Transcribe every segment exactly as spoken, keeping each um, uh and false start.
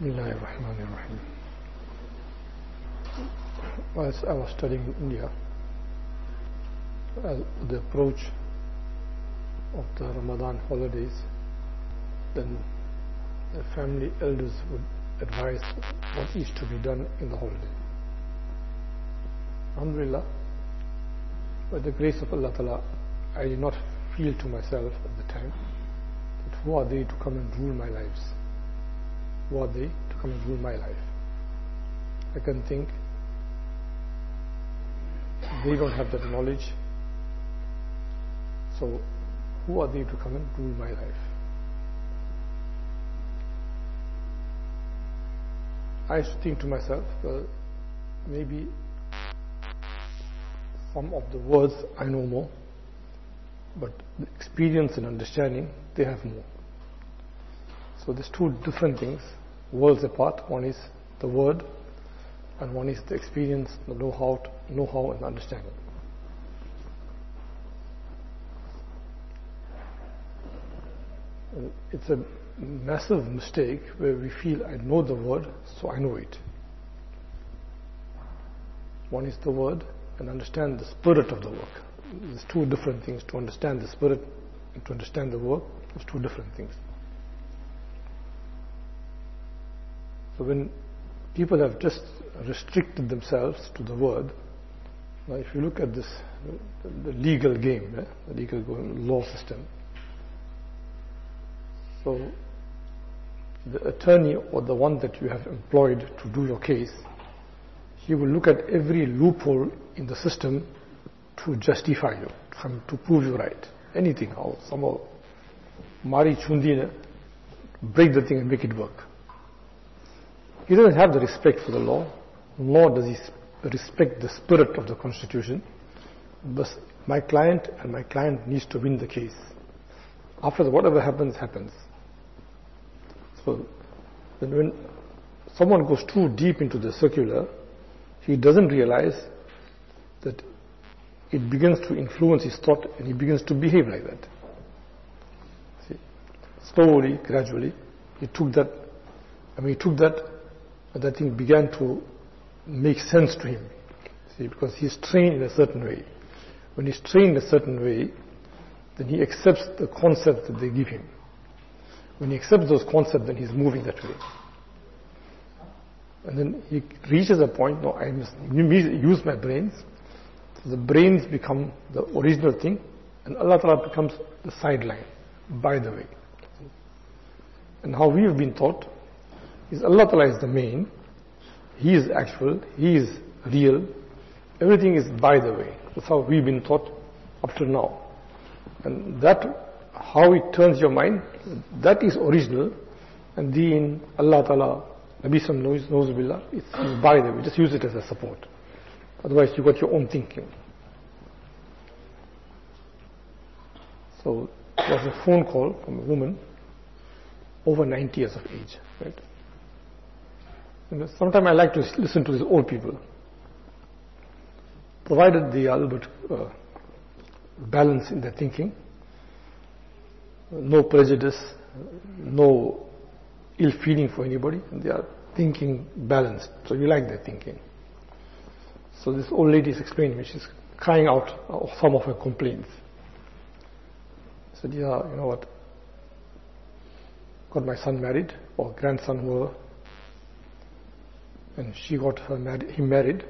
Bismillahirrahmanirrahim. Whilst I was studying in India, at the approach of the Ramadan holidays, then the family elders would advise what is to be done in the holiday. Alhamdulillah, by the grace of Allah Ta'ala, I did not feel to myself at the time that who are they to come and rule my lives? Who are they to come and rule my life? I can think they don't have that knowledge, so who are they to come and rule my life? I used to think to myself, well, maybe some of the words I know more, but the experience and understanding they have more. So there's two different things, worlds apart. One is the word, and one is the experience, the know-how, know-how and understanding. And it's a massive mistake where we feel I know the word, so I know it. One is the word and understand the spirit of the work. There's two different things. To understand the spirit and to understand the work, there's two different things. So when people have just restricted themselves to the word, now if you look at this, the legal game, eh, the legal law system, so the attorney or the one that you have employed to do your case, he will look at every loophole in the system to justify you, to prove you right. Anything, how somehow Mari Chundi break the thing and make it work. He doesn't have the respect for the law, nor does he respect the spirit of the constitution. But my client and my client needs to win the case. After that, whatever happens, happens. So then when someone goes too deep into the circular, he doesn't realize that it begins to influence his thought and he begins to behave like that. See, slowly, gradually, he took that, I mean, he took that, and that thing began to make sense to him. See, because he's trained in a certain way. When he's trained in a certain way, then he accepts the concept that they give him. When he accepts those concepts, then he's moving that way. And then he reaches a point, no, I must use my brains. So the brains become the original thing, and Allah Ta'ala becomes the sideline, by the way. And how we have been taught is Allah Ta'ala is the main, He is actual, He is real, everything is by the way. That's how we've been taught up to now. And that, how it turns your mind, that is original, and then Allah Ta'ala, Nabi Sallam knows, knows billah, it's by the way, just use it as a support. Otherwise you got your own thinking. So there was a phone call from a woman over ninety years of age, right? And sometimes I like to listen to these old people, provided they are a little bit uh, balance in their thinking, no prejudice, no ill feeling for anybody, and they are thinking balanced, so you like their thinking. So this old lady is explaining me, she's crying out of some of her complaints. I said, yeah, you know what, got my son married, or grandson who, and she got her married, him married.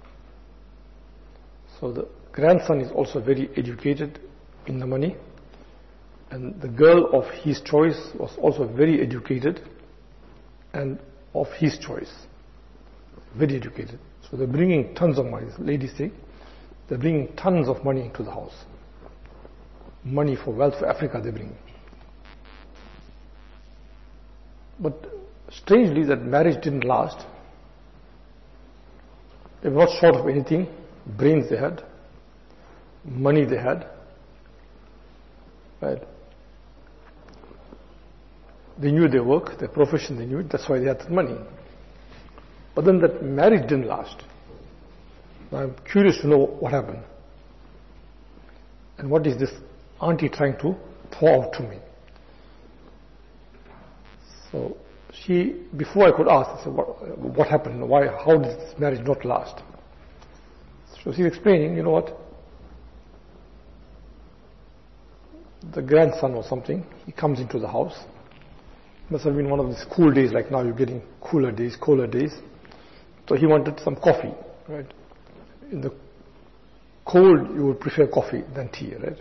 So the grandson is also very educated in the money, and the girl of his choice was also very educated and of his choice, very educated. So they're bringing tons of money. Ladies say they're bringing tons of money into the house. Money for wealth for Africa they bring. But strangely, that marriage didn't last. They were not short of anything. Brains they had, money they had, right? They knew their work, their profession, they knew it. That's why they had the money. But then that marriage didn't last. I'm curious to know what happened. And what is this auntie trying to pour out to me? So she, before I could ask, I said, what, what happened? Why, how did this marriage not last? So she's explaining, you know what? The grandson or something, he comes into the house. Must have been one of these cool days, like now you're getting cooler days, colder days. So he wanted some coffee, right? In the cold, you would prefer coffee than tea, right?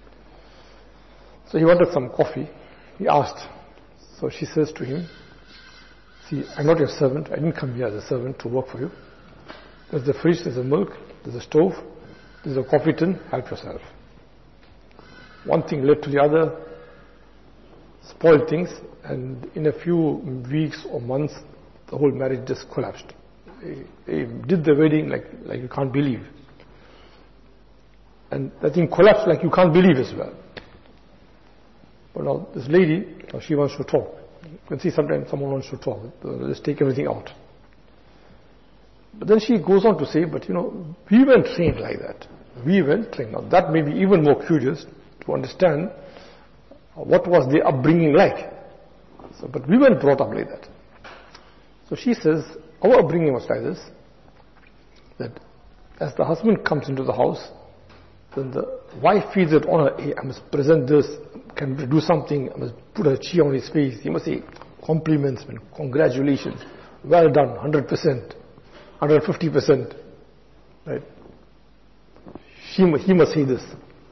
So he wanted some coffee. He asked. So she says to him, see, I'm not your servant. I didn't come here as a servant to work for you. There's the fridge, there's the milk, there's a stove, there's a coffee tin, help yourself. One thing led to the other, spoiled things, and in a few weeks or months, the whole marriage just collapsed. They, they did the wedding like, like you can't believe. And that thing collapsed like you can't believe as well. But now this lady, now she wants to talk. You can see sometimes someone wants to talk. Let's take everything out. But then she goes on to say, but you know, we weren't trained like that. We weren't trained. Now that may be even more curious to understand what was their upbringing like. So, but we weren't brought up like that. So she says, our upbringing was like this, that as the husband comes into the house, then the wife feels it on her, hey, I must present this, can do something, I must put a cheer on his face, he must say compliments, and congratulations, well done, one hundred percent, one hundred fifty percent, right? She, he must say this.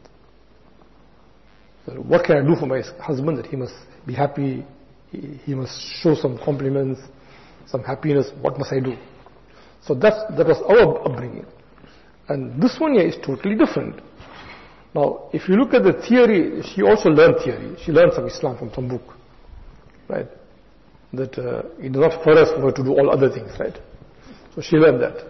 So what can I do for my husband that he must be happy, he, he must show some compliments, some happiness, what must I do? So that's, that was our upbringing. And this one here is totally different. Now, if you look at the theory, she also learned theory. She learned some Islam from some book, right? That uh, it is not for us for her to do all other things, right? So she learned that.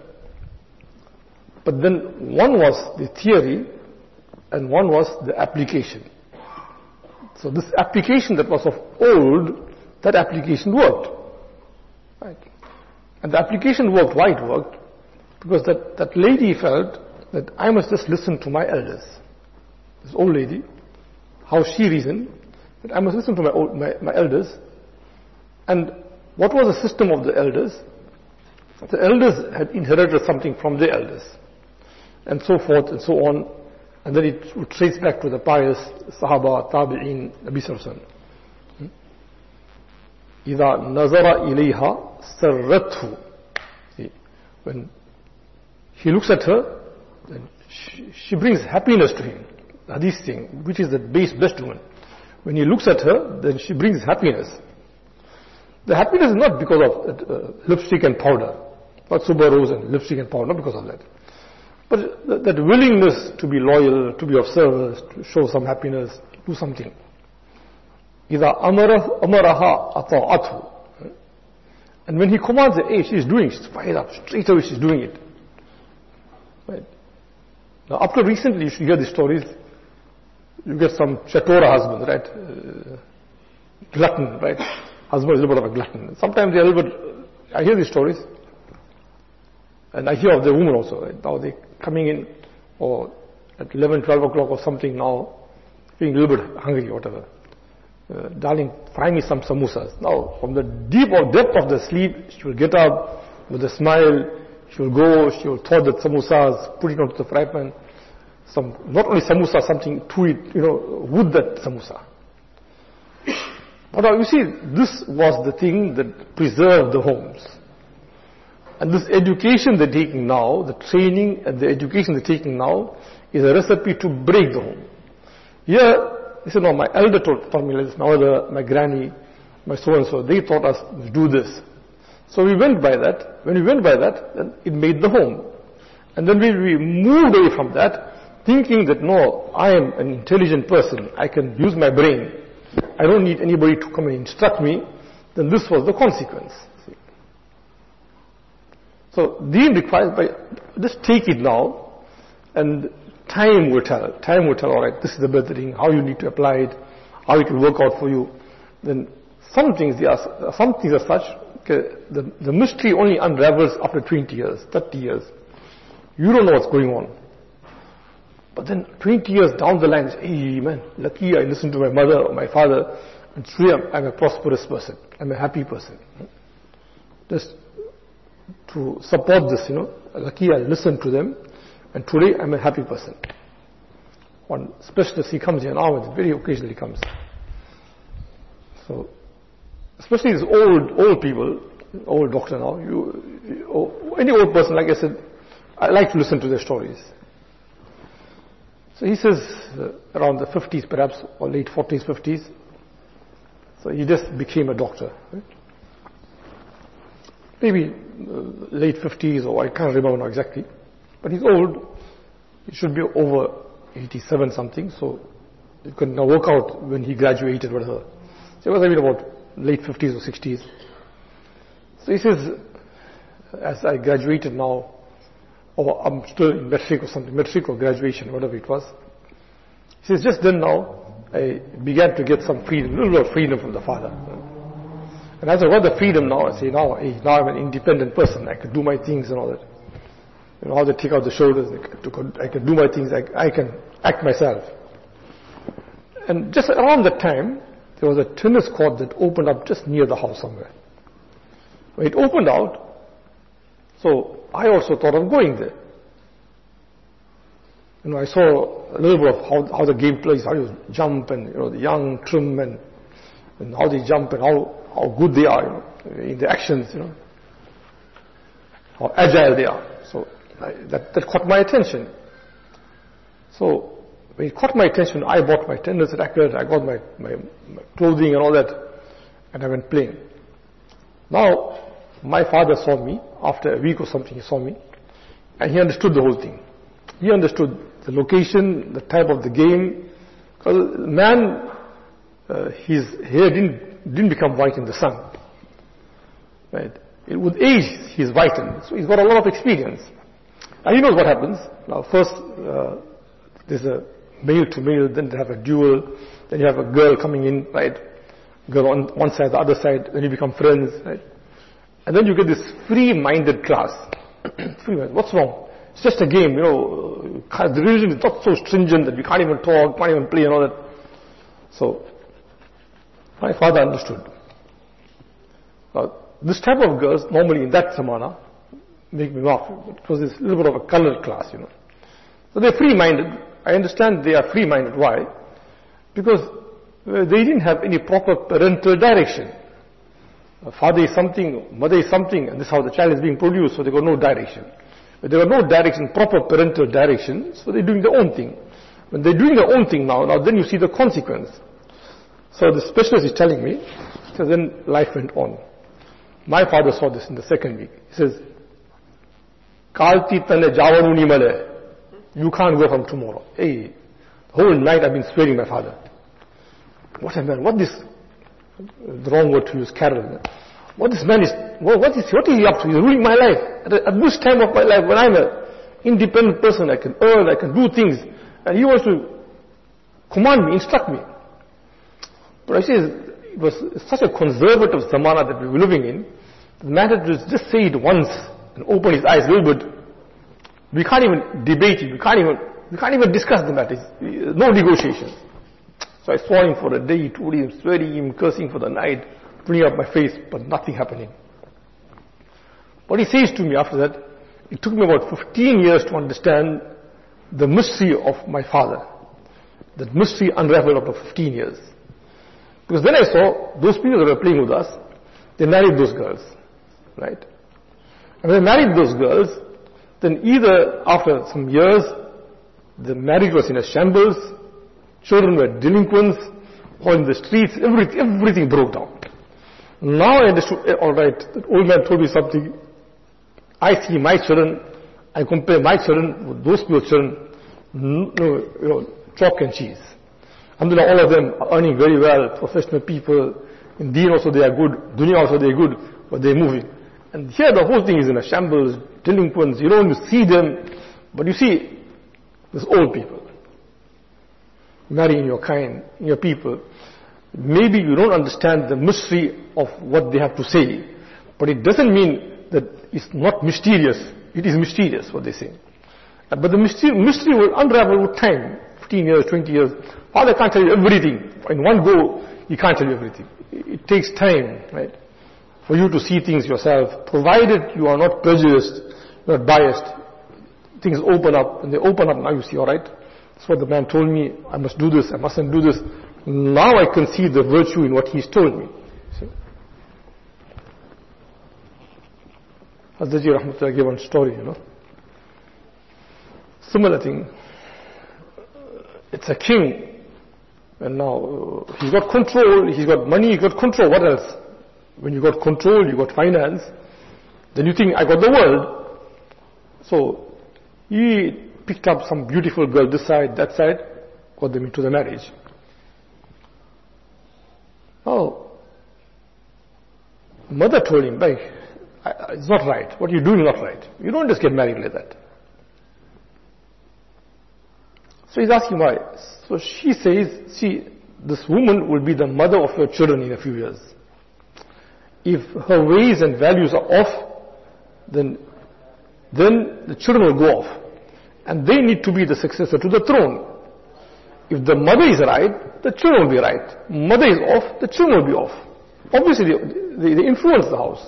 But then one was the theory and one was the application. So this application that was of old, that application worked, right? And the application worked. Why it worked? Because that, that lady felt that I must just listen to my elders. This old lady, how she reasoned, that I must listen to my, old, my, my elders. And what was the system of the elders? The elders had inherited something from their elders, and so forth and so on. And then it would trace back to the pious Sahaba, Tabi'in, Nabi Sallallahu Alaihi Wasallam. إِذَا نَظَرَ إِلَيْهَا سَرَّتْهُ. When he looks at her, then she, she brings happiness to him. Hadith thing, which is the base best woman. When he looks at her, then she brings happiness. The happiness is not because of uh, lipstick and powder, not super rose and lipstick and powder, not because of that. But that, that willingness to be loyal, to be of service, to show some happiness, do something. إِذَا أَمَرَهَا أَطَاعَتْهُ. And when he commands her, hey, she's doing, she's fired up, straight away she's doing it. Right? Now, up to recently, you should hear these stories. You get some chatora husband, right? Uh, glutton, right? Husband is a little bit of a glutton. Sometimes they're a little bit, I hear these stories. And I hear of the women also, right? Now they're coming in, or at eleven, twelve o'clock or something now, being a little bit hungry or whatever. Uh, darling, fry me some samosas. Now, from the deep or depth of the sleep, she will get up with a smile. She will go, she will thaw the samosas, put it onto the fry pan. Some, not only samosa, something to it, you know, with that samosa. But now you see, this was the thing that preserved the homes. And this education they're taking now, the training and the education they're taking now, is a recipe to break the home. Here, they said, no, my elder taught, taught me like this, my mother, my granny, my so-and-so, they taught us to do this. So we went by that. When we went by that, then it made the home. And then when we moved away from that, thinking that, no, I am an intelligent person, I can use my brain, I don't need anybody to come and instruct me, then this was the consequence. See? So deen requires, by just take it now, and time will tell. Time will tell, all right, this is the better thing, how you need to apply it, how it will work out for you. Then some things, they are, some things are such, okay, the, the mystery only unravels after twenty years, thirty years. You don't know what's going on. But then twenty years down the line, hey man, lucky I listened to my mother or my father, And today I'm, I'm a prosperous person. I'm a happy person. Just to support this, you know, lucky I listened to them, and today I'm a happy person. One specialist, he comes here now, and very occasionally comes. So, especially these old, old people, old doctor now, you, you, any old person, like I said, I like to listen to their stories. So he says, uh, around the fifties perhaps, or late forties, fifties, so he just became a doctor. Right? Maybe uh, late fifties, or I can't remember now exactly. But he's old. He should be over eighty-seven something, so you can now work out when he graduated, whatever. So it was maybe about late fifties or sixties. So he says, as I graduated now, or I'm still in metric or something, metric or graduation, whatever it was. He says, just then now, I began to get some freedom, a little bit of freedom from the Father. And as I got the freedom now, I say, now, hey, now I'm an independent person. I can do my things and all that. You know, how they take out the shoulders, I can do my things, I, I can act myself. And just around that time, there was a tennis court that opened up just near the house somewhere. When it opened out, so I also thought of going there. You know, I saw a little bit of how, how the game plays, how you jump, and you know, the young, trim, and, and how they jump, and how, how good they are, you know, in the actions, you know, how agile they are. So I, that, that caught my attention. So when it caught my attention, I bought my tennis racket, I got my, my, my clothing and all that, and I went playing. Now, my father saw me, after a week or something he saw me, and he understood the whole thing. He understood the location, the type of the game. Because man, uh, his hair didn't, didn't become white in the sun. Right? It, with age, he's whitened. So he's got a lot of experience. And he knows what happens. Now first, uh, there's a male to male, then they have a duel, then you have a girl coming in, right? Girl on one side, the other side, then you become friends, right? And then you get this free-minded class. Free-minded. What's wrong? It's just a game, you know. The religion is not so stringent that we can't even talk, can't even play and all that. So, my father understood. Now, this type of girls, normally in that samana, make me laugh. It was this little bit of a colored class, you know. So they're free-minded. I understand they are free-minded. Why? Because uh, they didn't have any proper parental direction. Father is something, mother is something, and this is how the child is being produced, so they got no direction. But there got no direction, proper parental direction, so they're doing their own thing. When they're doing their own thing now, now then you see the consequence. So the specialist is telling me, so then life went on. My father saw this in the second week. He says, Kalti tane javanuni male. You can't go from tomorrow. Hey, the whole night I've been swearing my father. What a man, what this, the wrong word to use, Carol. What this man is, what, what is, what is he up to? He's ruining my life. At, at this time of my life, when I'm an independent person, I can earn, I can do things, and he wants to command me, instruct me. But I say, it was such a conservative zamana that we were living in, the man had to just say it once and open his eyes a little bit. We can't even debate it, we can't even, we can't even discuss the matter. No negotiations. So I saw him for a day, two days, swearing him, cursing for the night, putting up my face, but nothing happening. What he says to me after that, it took me about fifteen years to understand the mystery of my father. That mystery unraveled after fifteen years. Because then I saw those people that were playing with us, they married those girls, right? And when they married those girls, then either after some years, the marriage was in a shambles, children were delinquents, or in the streets, everything, everything broke down. Now I understood, all right, that old man told me something. I see my children, I compare my children with those people's children, you know, chalk and cheese. Alhamdulillah, all of them are earning very well, professional people. In Deen also they are good, Dunya also they are good, but they are moving. And here the whole thing is in a shambles, delinquents, you don't see them, but you see, there's old people. Marrying your kind, your people. Maybe you don't understand the mystery of what they have to say, but it doesn't mean that it's not mysterious. It is mysterious what they say. But the mystery, mystery will unravel with time. fifteen years, twenty years. Father can't tell you everything. In one go, he can't tell you everything. It takes time, right, for you to see things yourself, provided you are not prejudiced, you are not biased. Things open up, and they open up, now you see, alright, that's what the man told me, I must do this, I mustn't do this. Now I can see the virtue in what he's told me. See? Hazrat Ji Rahmatullah gave one story, you know. Similar thing. It's a king, and now uh, he's got control, he's got money, he's got control. What else? When you got control, you got finance, then you think, I got the world. So he picked up some beautiful girl this side, that side, got them into the marriage. Now, mother told him, like, it's not right. What you're doing is not right. You don't just get married like that. So he's asking why. So she says, see, this woman will be the mother of your children in a few years. If her ways and values are off, then, then the children will go off. And they need to be the successor to the throne. If the mother is right, the children will be right. Mother is off, the children will be off. Obviously, they, they influence the house.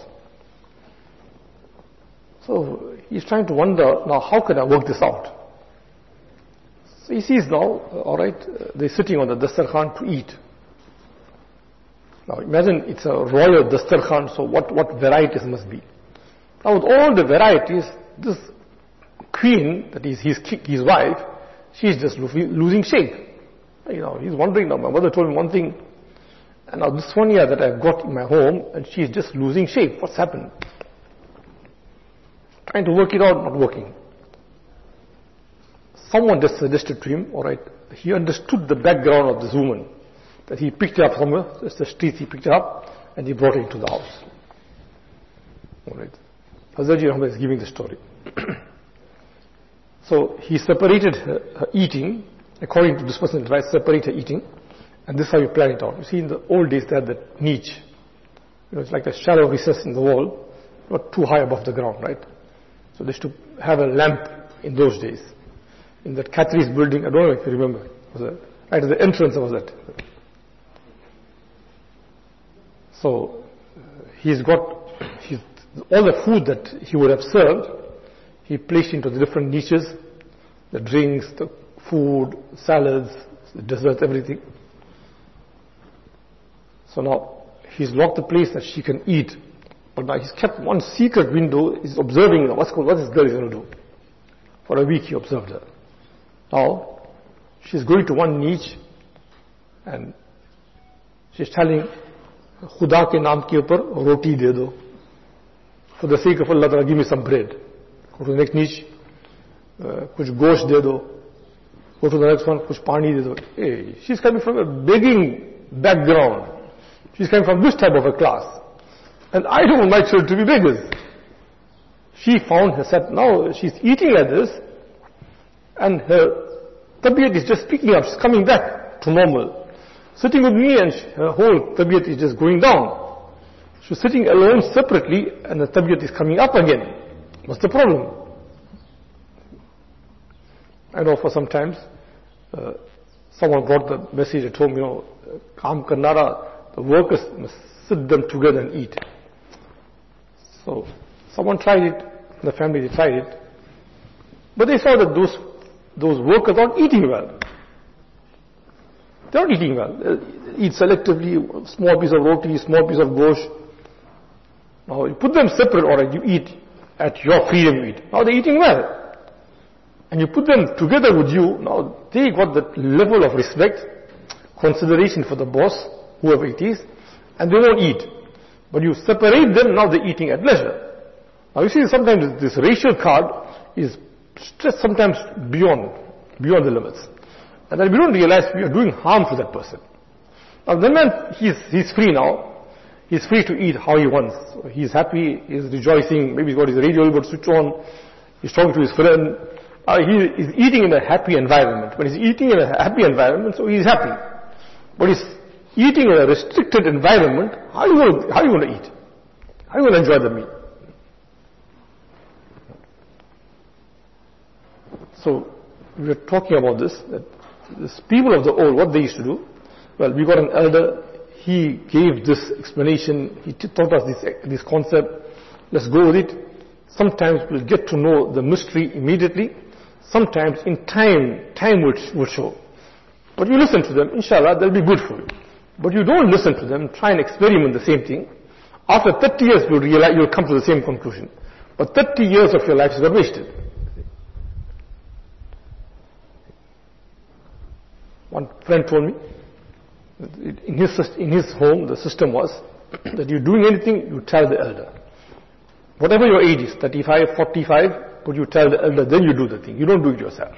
So he's trying to wonder, now how can I work this out? So he sees now, alright, they're sitting on the dastarkhan to eat. Now imagine it's a royal dastarkhan, so what, what varieties must be. Now with all the varieties, this queen, that is his, his wife, she's just losing shape. You know, he's wondering now, my mother told me one thing, and now this one year that I've got in my home, and she's just losing shape. What's happened? Trying to work it out, not working. Someone just suggested to him, alright, he understood the background of this woman, that he picked her up somewhere, just the streets he picked her up, and he brought her into the house. Alright. Hazrat Ji Rahmat is giving the story. So he separated her, her eating, according to this person's advice, separate her eating, and this is how you plan it out. You see, in the old days they had that niche. You know, it's like a shallow recess in the wall, not too high above the ground, right? So they used to have a lamp in those days. In that Catherine's building, I don't know if you remember, was it? Right at the entrance was that. So he's got he's, all the food that he would have served, he placed into the different niches, the drinks, the food, salads, the desserts, everything. So now he's locked the place that she can eat, but now he's kept one secret window. He's observing what's what this girl is going to do. For a week he observed her. Now she's going to one niche and she's telling, Khuda ke naam ke upar roti de do. For the sake of Allah Ta'ala, give me some bread. Go to the next niche, uh, kuch gosht de do. Go to the next one, kuch pani de do. Hey, she's coming from a begging background. She's coming from this type of a class. And I don't want my children to be beggars. She found herself, now she's eating like this, and her tabiyat is just picking up, she's coming back to normal. Sitting with me and her whole tabiyat is just going down. She's sitting alone separately and the tabiyat is coming up again. What's the problem? I know for some times, uh, someone brought the message at home, you know, Kaam Karnara, the workers must sit them together and eat. So, someone tried it, the family they tried it, but they saw that those, those workers aren't eating well. They're not eating well. They eat selectively, small piece of roti, small piece of gosht. Now you put them separate, or you eat at your freedom you eat. Now they're eating well. And you put them together with you, now they got that level of respect, consideration for the boss, whoever it is, and they won't eat. But you separate them, now they're eating at leisure. Now you see sometimes this racial card is stressed sometimes beyond, beyond the limits. And then we don't realize we are doing harm to that person. Now the man, he's, he's free now. He's free to eat how he wants. So he's happy, he's rejoicing, maybe he's got his radio got switched on, he's talking to his friend. Uh, he is eating in a happy environment. When he's eating in a happy environment, so he's happy. But he's eating in a restricted environment, how are you going to, how are you going to eat? How are you going to enjoy the meal? So, we are talking about this, that These people of the old, what they used to do, well, we got an elder, he gave this explanation, he taught us this, this concept, let's go with it. Sometimes we'll get to know the mystery immediately, sometimes in time, time will, will show. But you listen to them, inshallah, they'll be good for you. But you don't listen to them, try and experiment the same thing. After thirty years, you'll realize, you'll come to the same conclusion. But thirty years of your life has got wasted. One friend told me, in his, in his home, the system was that you're doing anything, you tell the elder. Whatever your age is, thirty-five, forty-five, but you tell the elder, then you do the thing. You don't do it yourself.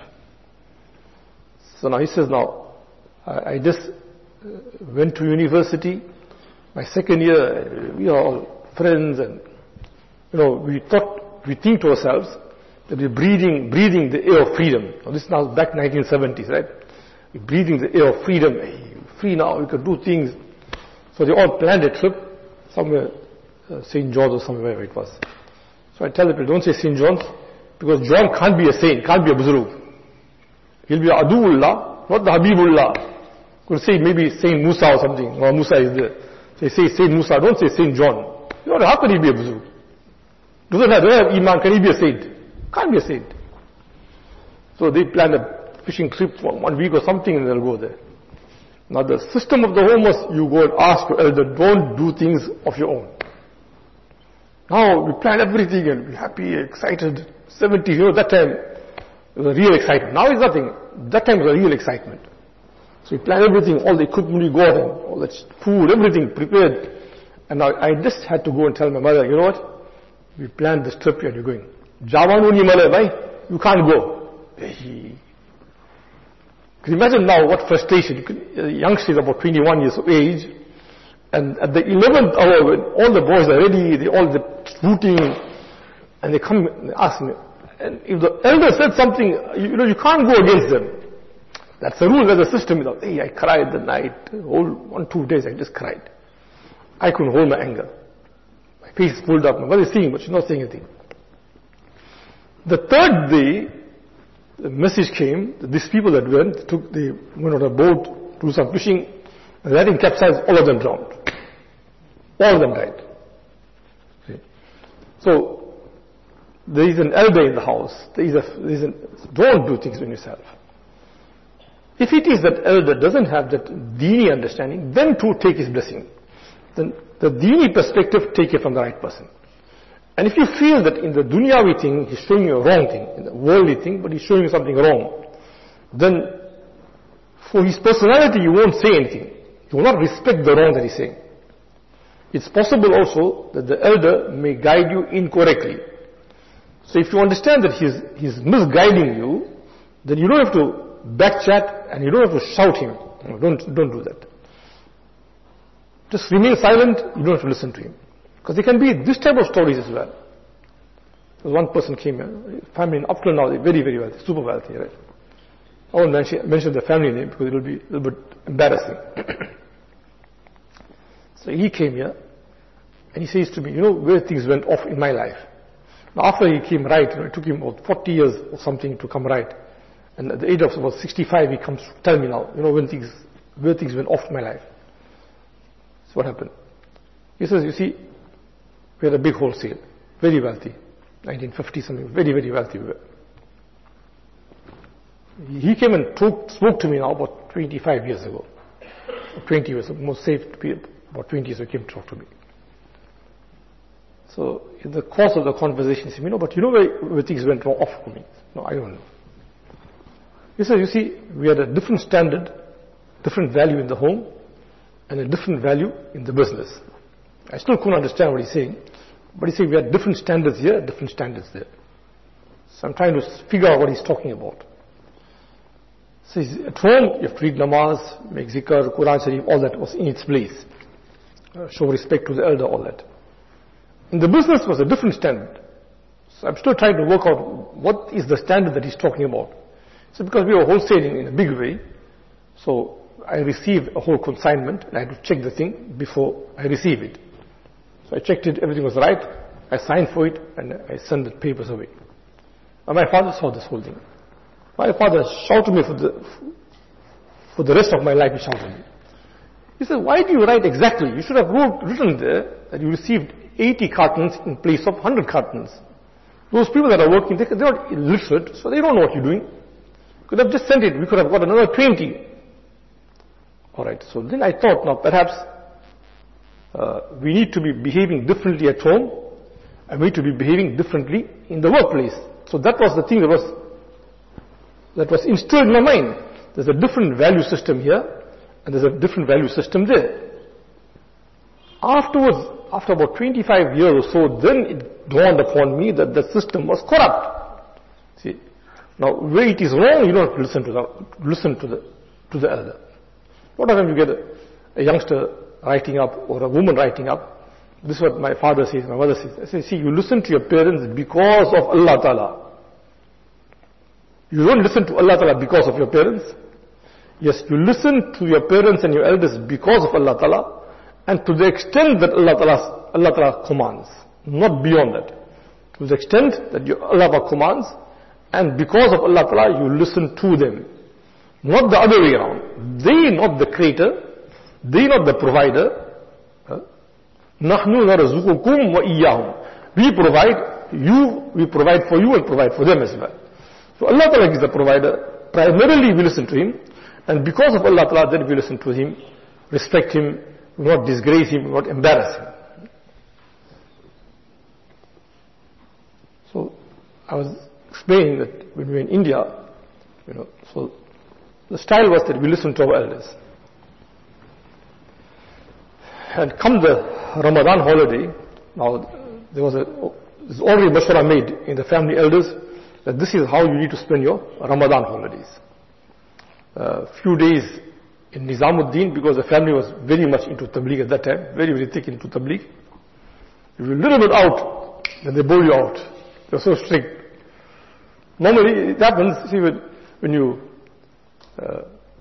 So now he says, now, I, I just went to university. My second year, we are all friends, and, you know, we thought, we think to ourselves that we're breathing, breathing the air of freedom. Now, this is now back nineteen seventies, right? We're breathing the air of freedom. Hey, free now, we can do things. So they all planned a trip somewhere, uh, Saint John's or somewhere it was. So I tell people, don't say Saint John's, because John can't be a saint, can't be a Buzurg. He'll be Aduullah, not the Habibullah. Could say maybe Saint Musa or something, or Musa is there. So say Saint Musa, don't say Saint John. You know, how can he be a Buzurg? Doesn't have, doesn't have Iman, can he be a saint? Can't be a saint. So they planned a fishing trip for one week or something, and they'll go there. Now the system of the home was, you go and ask your elder, don't do things of your own. Now we plan everything and we're happy, excited. seventy, you know, that time it was a real excitement. Now it's nothing. That time was a real excitement. So we plan everything, all the equipment we got, and all the food, everything prepared. And now I just had to go and tell my mother, you know what? We planned this trip and you're going. Jawanuni male, bhai, you can't go. Can you imagine now what frustration? A youngster is about twenty-one years of age, and at the eleventh hour when all the boys are ready, they all the rooting, and they come and ask me, and if the elder said something, you, you know, you can't go against them. That's the rule, that's the system. You know, hey, I cried the night, whole one, two days I just cried. I couldn't hold my anger. My face is pulled up, my mother is seeing, but she's not saying anything. The third day, the message came that these people that went, took, they went on a boat, to do some fishing, and that in capsized, all of them drowned. All of them died. See? So, there is an elder in the house. There is a, there is a, don't do things on yourself. If it is that elder doesn't have that deeni understanding, then too take his blessing. Then the deeni perspective, take it from the right person. And if you feel that in the dunyawi thing, he's showing you a wrong thing, in the worldly thing, but he's showing you something wrong, then for his personality you won't say anything. You will not respect the wrong that he's saying. It's possible also that the elder may guide you incorrectly. So if you understand that he's, he's misguiding you, then you don't have to backchat and you don't have to shout him. No, don't, don't do that. Just remain silent, you don't have to listen to him. Because there can be this type of stories as well. There was one person came here, family, up till now they're very, very wealthy, super wealthy, right? I won't mention, mention the family name because it will be a little bit embarrassing. So he came here and he says to me, you know where things went off in my life. Now after he came right, you know, it took him about forty years or something to come right. And at the age of about sixty-five he comes to tell me now, you know, when things, where things went off in my life. So what happened? He says, you see, we had a big wholesale, very wealthy, nineteen fifty something, very, very wealthy we were. He came and talk, spoke to me now about twenty-five years ago, twenty years, most safe to be about twenty years ago, he came to talk to me. So in the course of the conversation, he said, you know, but you know where, where things went wrong off for me? No, I don't know. He said, you see, we had a different standard, different value in the home, and a different value in the business. I still couldn't understand what he's saying, but he said we had different standards here, different standards there. So I'm trying to figure out what he's talking about. So at home, you have to read namaz, make zikr, Quran Sharif, all that was in its place. Uh, show respect to the elder, all that. In the business was a different standard. So I'm still trying to work out what is the standard that he's talking about. So because we were wholesaling in a big way, so I received a whole consignment and I had to check the thing before I receive it. So I checked it, everything was right, I signed for it and I sent the papers away. And my father saw this whole thing. My father shouted me for the, for the rest of my life, inshallah. He said, why do you write exactly? You should have wrote, written there that you received eighty cartons in place of one hundred cartons. Those people that are working, they're not illiterate, so they don't know what you're doing. Could have just sent it, we could have got another twenty. Alright, so then I thought, now perhaps uh, we need to be behaving differently at home, and we need to be behaving differently in the workplace. So that was the thing that was, that was instilled in my mind. There's a different value system here, and there's a different value system there. Afterwards, after about twenty-five years or so, then it dawned upon me that the system was corrupt. See, now where it is wrong, you don't listen to the, listen to the, to the elder. What happens if you get a, a youngster writing up or a woman writing up? This is what my father says, my mother says. I say, see, you listen to your parents because of Allah Ta'ala. You don't listen to Allah Ta'ala because of your parents. Yes, you listen to your parents and your elders because of Allah Ta'ala, and to the extent that Allah Ta'ala, Allah Ta'ala commands, not beyond that. To the extent that you, Allah Ta'ala commands, and because of Allah Ta'ala, you listen to them. Not the other way around. They not the creator, they not the provider. Nahnu narzuqukum wa iyyahum. We provide you, we provide for you and provide for them as well. So Allah Ta'ala is the provider. Primarily we listen to Him, and because of Allah Ta'ala, then we listen to Him, respect Him, not disgrace Him, not embarrass Him. So I was explaining that when we were in India, you know, so the style was that we listen to our elders. And come the Ramadan holiday, now there was a, there's already mashwara made in the family elders that this is how you need to spend your Ramadan holidays. A few days in Nizamuddin, because the family was very much into Tabligh at that time, very, very thick into Tabligh. If you're a little bit out, then they bowl you out. They're so strict. Normally it happens, see, when, when you, uh,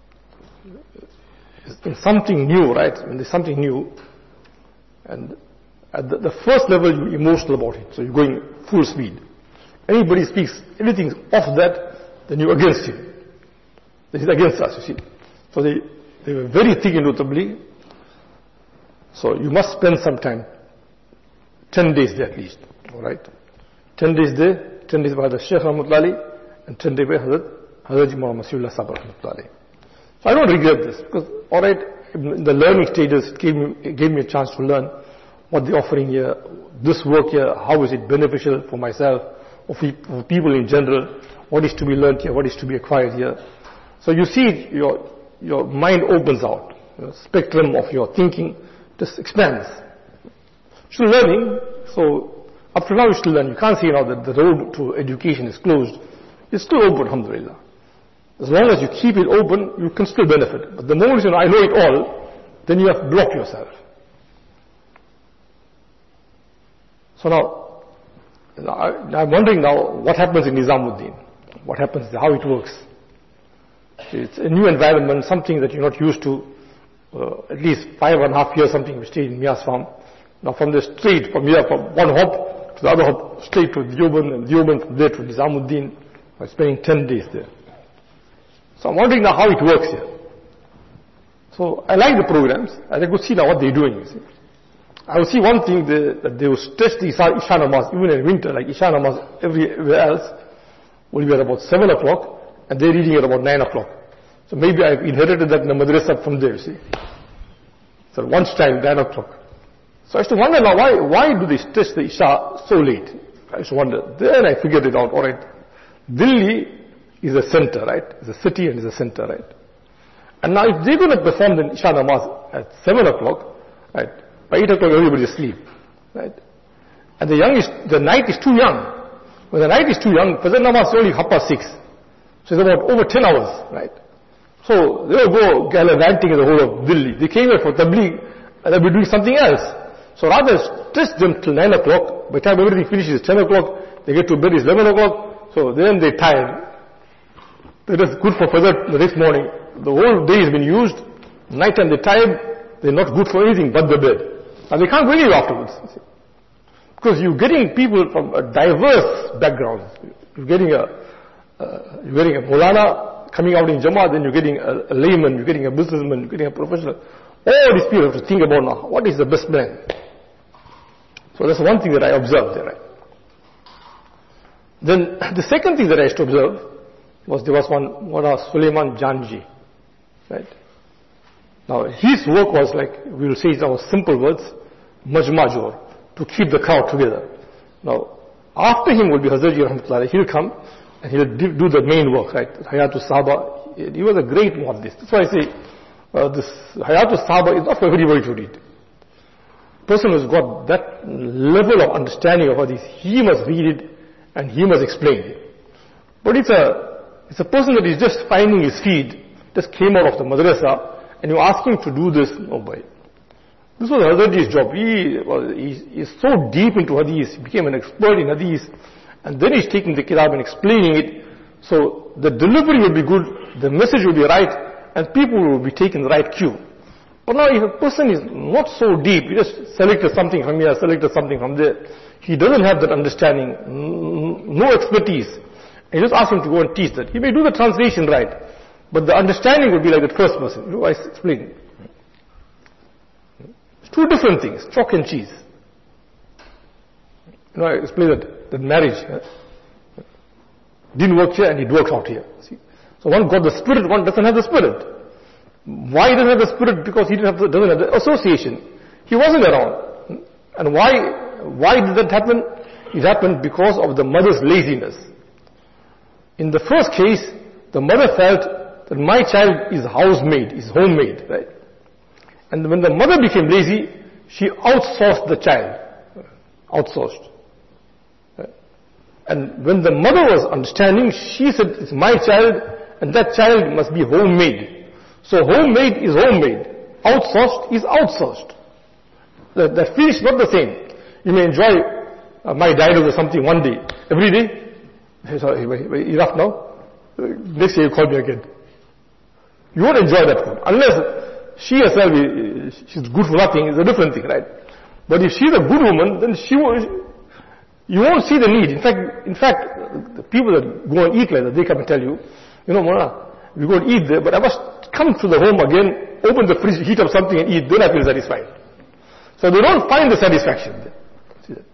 in something new, right? When there's something new, and at the, the first level you're emotional about it, so you're going full speed. Anybody speaks anything off that, then you're against him. This is against us, you see. So they, they were very thick into Tabligh. So you must spend some time, ten days there at least, alright? ten days there, ten days by the Shaykh Rahmatullahi, and ten days by Hazrat, Hazrat Muhammad Masihullah Sahib Rahmatullahi. So I don't regret this, because alright, in the learning stages, it gave me, it gave me a chance to learn what they're offering here, this work here, how is it beneficial for myself, or for people in general, what is to be learned here, what is to be acquired here. So you see, your, your mind opens out, the spectrum of your thinking just expands. Still learning, so up to now you still learn. You can't say now that the road to education is closed. It's still open, alhamdulillah. As long as you keep it open, you can still benefit. But the moment you know, I know it all, then you have to block yourself. So now, I, I'm wondering now, what happens in Nizamuddin? What happens, how it works? It's a new environment, something that you're not used to. Uh, at least five and a half years, something we stayed in Mias Farm. Now from the street, from here, from one hop to the other hop, straight to Deoband, and Deoband from there to Nizamuddin. I'm spending ten days there. So I'm wondering now how it works here. So I like the programs, and I could see now what they're doing, you see. I will see one thing, they, that they will stretch the Isha, Isha Namaz, even in winter, like Isha Namaz everywhere else, will be at about seven o'clock, and they're reading at about nine o'clock. So maybe I've inherited that in the madrasa from there, you see. So lunchtime, nine o'clock. So I used to wonder now, why, why do they stretch the Isha so late? I used to wonder. Then I figured it out, alright. Delhi is a center, right? It's a city and it's a center, right? And now if they're going to perform the Isha Namaz at seven o'clock, right? By eight o'clock everybody's asleep, right? And the young is, the night is too young. When the night is too young, Fajr Namaz is only half past six. So it's about over ten hours, right? So they will go gallivanting in the whole of Delhi. They came here for Tabligh and they'll be doing something else. So rather stretch them till nine o'clock. By the time everything finishes ten o'clock, they get to bed is eleven o'clock. So then they're tired. That is good for Fajr the next morning. The whole day has been used. Night time they're tired. They're not good for anything but the bed. And they can't go anywhere afterwards. Because you're getting people from a diverse background. You're getting a, uh, you're getting a Maulana coming out in Jamaat, then you're getting a, a layman, you're getting a businessman, you're getting a professional. All these people have to think about now, what is the best plan? So that's one thing that I observed there. Right? Then the second thing that I used to observe was there was one, Mullah Suleiman Janji. Right? Now his work was like, we will say in our simple words, majmajur, to keep the crowd together. Now after him will be Hazrat Rahmatullah. He'll come and he'll do the main work, right? Hayatul Sahaba. He was a great muhaddith. That's why I say, uh, this Hayatul Sahaba is not for everybody to read. Person who's got that level of understanding of hadith, he must read it and he must explain it. But it's a, it's a person that is just finding his feet, just came out of the madrasa, and you ask him to do this, no boy. This was Hazrat's job. He was, he is so deep into hadith, he became an expert in hadith, and then he's taking the kitab and explaining it, so the delivery will be good, the message will be right, and people will be taking the right cue. But now if a person is not so deep, he just selected something from here, selected something from there, he doesn't have that understanding, no expertise, and you just ask him to go and teach that. He may do the translation right, but the understanding would be like the first person. You know, I explained. It's two different things, chalk and cheese. You know, I explained that, that marriage uh, didn't work here and it works out here. See? So one got the spirit, one doesn't have the spirit. Why he doesn't have the spirit? Because he didn't have the, doesn't have the association. He wasn't around. And why, why did that happen? It happened because of the mother's laziness. In the first case, the mother felt that my child is housemaid, is homemade, right? And when the mother became lazy, she outsourced the child. Outsourced. Right? And when the mother was understanding, she said, it's my child, and that child must be homemade. So homemade is homemade. Outsourced is outsourced. The, the finish is not the same. You may enjoy uh, my dialogue or something one day. Every day, sorry, enough now. Next year you call me again. You won't enjoy that one. Unless she herself, is, she's good for nothing, it's a different thing, right? But if she's a good woman, then she won't, you won't see the need. In fact, in fact, the people that go and eat like that, they come and tell you, you know, Mona, we go and eat there, but I must come to the home again, open the fridge, heat up something and eat, then I feel satisfied. So they don't find the satisfaction there. See that?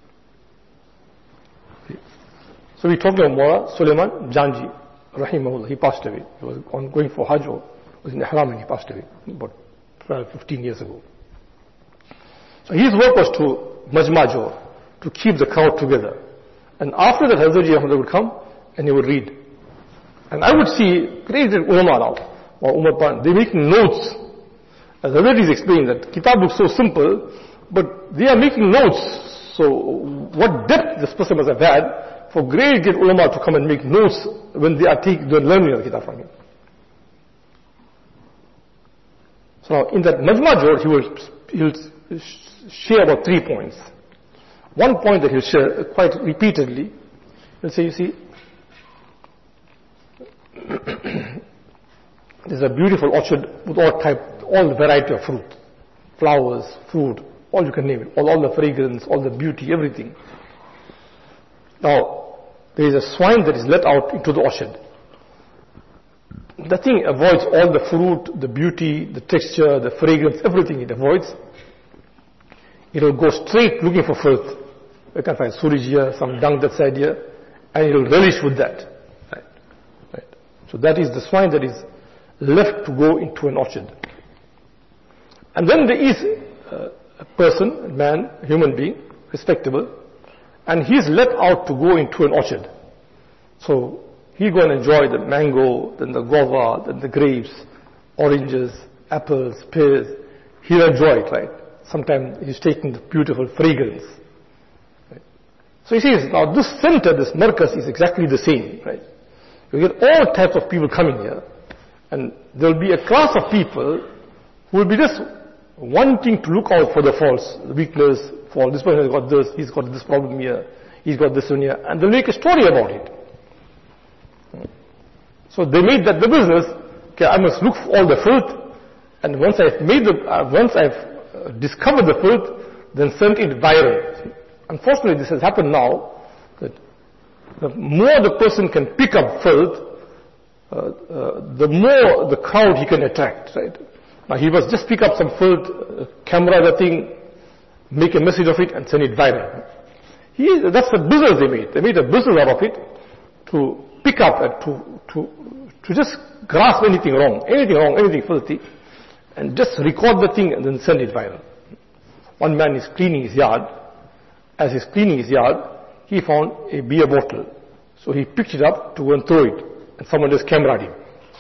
So we talked about Mawla Suleiman Janji, rahimahullah. He passed away. He was on going for Hajj, or was in Ihram and he passed away about twelve, fifteen years ago. So his work was to majmajur, to keep the crowd together. And after that, Hazrat Ahmad would come and he would read. And I would see great ulama now, or Umar Pan, they making notes. As Hazrat is explaining that kitab looks so simple, but they are making notes. So what depth this person must have had for great, great ulama to come and make notes when they are taking, they're learning the kitab from him. So now in that majmajur, he will, he will share about three points. One point that he'll share quite repeatedly, he'll say, you see, there's a beautiful orchard with all type, all variety of fruit, flowers, fruit, all you can name it, all, all the fragrance, all the beauty, everything. Now, there is a swine that is let out into the orchard. The thing avoids all the fruit, the beauty, the texture, the fragrance, everything it avoids. It will go straight looking for filth. You can find sewage here, some dung that's side here, and it will relish with that. Right. Right. So that is the swine that is left to go into an orchard. And then there is uh, a person, a man, a human being, respectable, and he is let out to go into an orchard. So he go and enjoy the mango, then the guava, then the grapes, oranges, apples, pears. He'll enjoy it, right? Sometimes he's taking the beautiful fragrance. Right? So he says, now this center, this markas is exactly the same, right? You get all types of people coming here, and there will be a class of people who will be just wanting to look out for the faults, the weakness, fault. This person has got this, he's got this problem here, he's got this one here, and they'll make a story about it. So they made that the business. Okay, I must look for all the filth, and once I've made the, uh, once I've uh, discovered the filth, then send it viral. See? Unfortunately, this has happened now, that the more the person can pick up filth, uh, uh, the more the crowd he can attract, right? Now he must just pick up some filth, uh, camera the thing, make a message of it and send it viral. He, that's the business they made. They made a business out of it to pick up and to, to, to just grasp anything wrong, anything wrong, anything filthy, and just record the thing and then send it viral. One man is cleaning his yard. As he's cleaning his yard, he found a beer bottle. So he picked it up to go and throw it. And someone just cameraed him.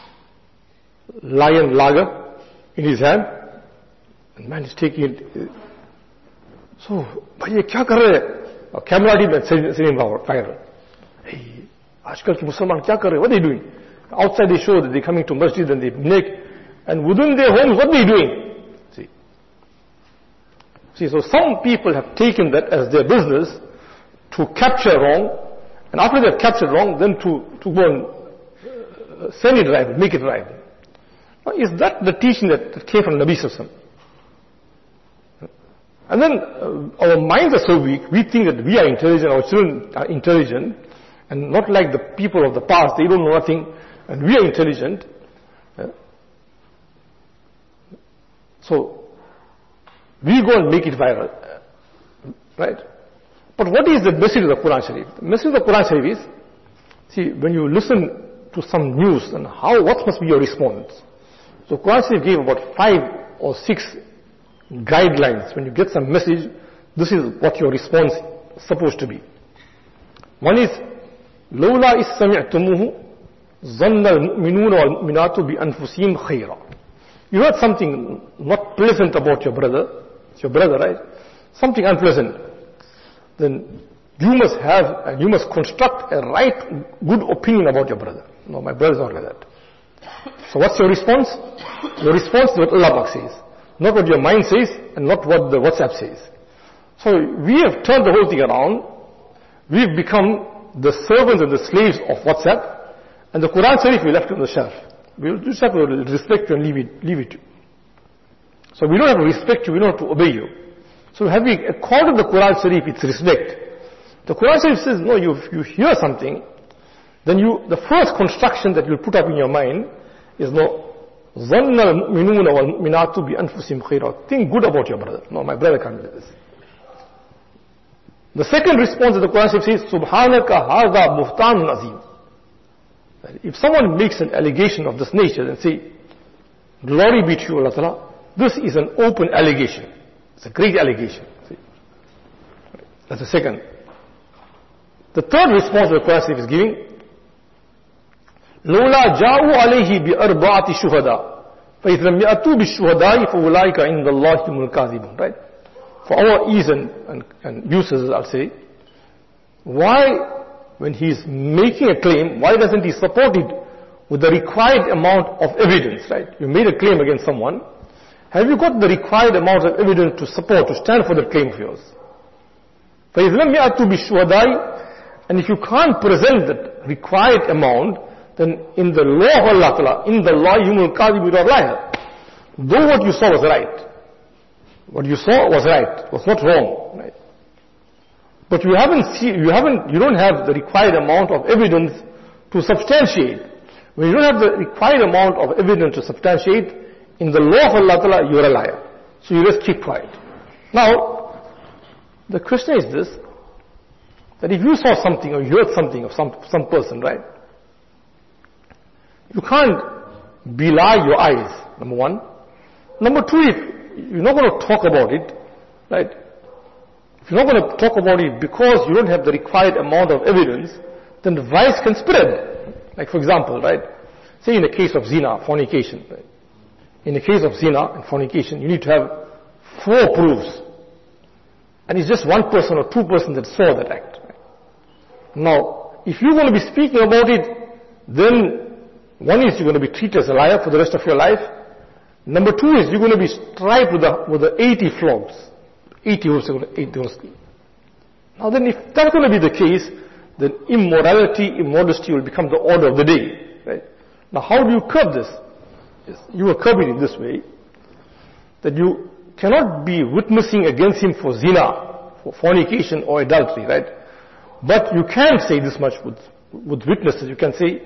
Lion lager in his hand. And man is taking it. So, bhaiya kya kar rahe? Or cameraed him and sent him viral. Hey, aajkal ki Musliman kya kar rahe? What are they doing? Outside they show that they're coming to masjid and they naked. And within their homes, what are they doing? See. See, so some people have taken that as their business to capture wrong. And after they've captured wrong, then to, to go and uh, send it right, make it right. Now, is that the teaching that, that came from Nabi Sallallahu Alaihi Wasallam? And then uh, our minds are so weak, we think that we are intelligent, our children are intelligent, and not like the people of the past, they don't know nothing, and we are intelligent. Uh, so, we go and make it viral, uh, right? But what is the message of the Quran Sharif? The message of the Quran Sharif is, see, when you listen to some news, and how, what must be your response? So Quran Sharif gave about five or six guidelines. When you get some message, this is what your response is supposed to be. One is, لولا إذ سمعتموه ظن المؤمنون والمؤمنات بأنفسهم خيرا. You heard something not pleasant about your brother, it's your brother, right? Something unpleasant. Then you must have, and you must construct a right, good opinion about your brother. No, my brother is not like that. So what's your response? Your response is what Allah says. Not what your mind says, and not what the WhatsApp says. So we have turned the whole thing around. We've become the servants and the slaves of WhatsApp, and the Quran Sharif we left on the shelf. We'll just have to respect you and leave it, leave it to you. So we don't have to respect you, we don't have to obey you. So having according to the Quran Sharif, it's respect. The Quran Sharif says, no, you, you hear something, then you, the first construction that you'll put up in your mind is no, ظَنَّ الْمُؤْمِنُونَ وَالْمُؤْمِنَاتُ بِأَنفُسِهِمْ خَيْرًا. Think good about your brother. No, my brother can't do this. The second response of the Quran Sharif says, سُبْحَانَكَ هَذَا بُهْتَانٌ عَظِيمٌ. If someone makes an allegation of this nature, then say, glory be to you, Allah Ta'ala, this is an open allegation. It's a great allegation. See? That's the second. The third response the Quran Sharif is giving, لولا جاءوا عليه بأربعة شهداء فإذ لم يأتوا بالشهداء فأولئك عند الله هم الكاذبون. Right? For our ease and, and, and uses, I'll say, why, when he's making a claim, why doesn't he support it with the required amount of evidence? Right? You made a claim against someone. Have you got the required amount of evidence to support, to stand for the claim of yours? فَإِذْ لَمْ يَأْتُوا بِالشُّهَدَاءِ. And if you can't present the required amount, then in the law of Allah Ta'ala, in the law, you will call you a liar. Though what you saw was right. What you saw was right, was not wrong. Right? But you haven't seen, you haven't, you don't have the required amount of evidence to substantiate. When you don't have the required amount of evidence to substantiate, in the law of Allah Ta'ala, you're a liar. So you just keep quiet. Now, the question is this, that if you saw something or you heard something of some, some person, right? You can't belie your eyes, number one. Number two, if you're not going to talk about it, right? If you're not going to talk about it because you don't have the required amount of evidence, then the vice can spread. Like for example, right? Say in the case of zina, fornication, right? In the case of zina and fornication, you need to have four proofs. And it's just one person or two persons that saw that act. Right? Now, if you're going to be speaking about it, then one is you're going to be treated as a liar for the rest of your life. Number two is you're going to be striped with the, with the eighty flogs. eighty hooves are going to, eighty hooves. Now then if that's going to be the case, then immorality, immodesty will become the order of the day. Right? Now how do you curb this? Yes, you are curbing it this way, that you cannot be witnessing against him for zina, for fornication or adultery, right? But you can say this much with, with witnesses. You can say,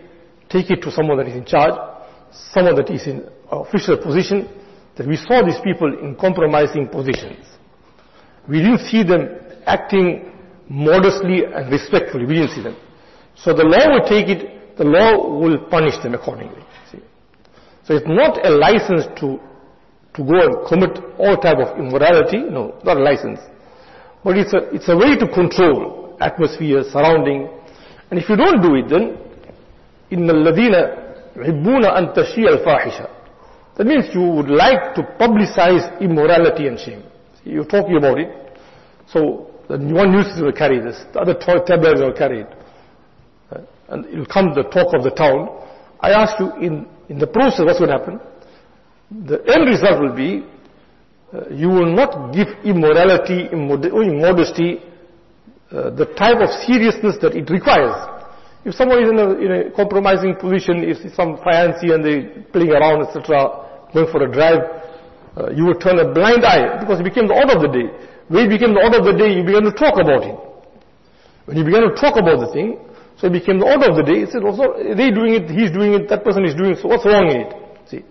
take it to someone that is in charge, someone that is in official position, that we saw these people in compromising positions. We didn't see them acting modestly and respectfully. We didn't see them. So the law will take it, the law will punish them accordingly. See? So it's not a license to, to go and commit all type of immorality. No, not a license. But it's a, it's a way to control atmosphere, surrounding. And if you don't do it, then إِنَّ الَّذِينَ يُحِبُّونَ أَن تَشِيَ الْفَاحِشَةَ. That means you would like to publicize immorality and shame. See, you're talking about it. So the one newspaper will carry this, the other tabloids will carry it. Uh, and it will come the talk of the town. I ask you, in, in the process, what's going to happen? The end result will be, uh, you will not give immorality, immodesty, uh, the type of seriousness that it requires. If someone is in a, in a compromising position, if some fiancé and they playing around, et cetera, going for a drive, uh, you will turn a blind eye because it became the order of the day. When it became the order of the day, you began to talk about it. When you began to talk about the thing, so it became the order of the day. It said, also, they doing it, he's doing it, that person is doing it, so what's wrong in it? See.